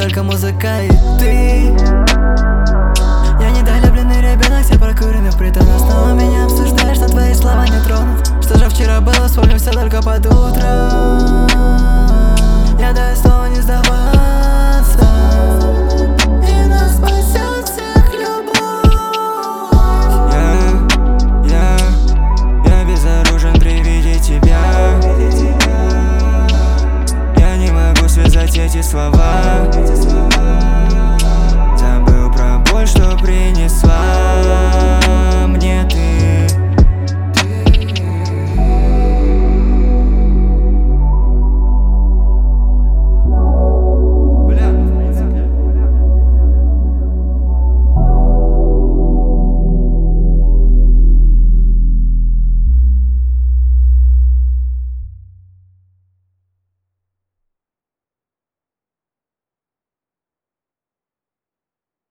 только музыка и ты. Я недолюбленный ребенок, все прокуренный в притонах. Снова меня обсуждаешь, но твои слова не тронут. Что же вчера было, вспомню все только под утро. Я даю слово не сдаваться, и нас спасет всех любовь. Я безоружен при виде тебя. Я не могу связать эти слова.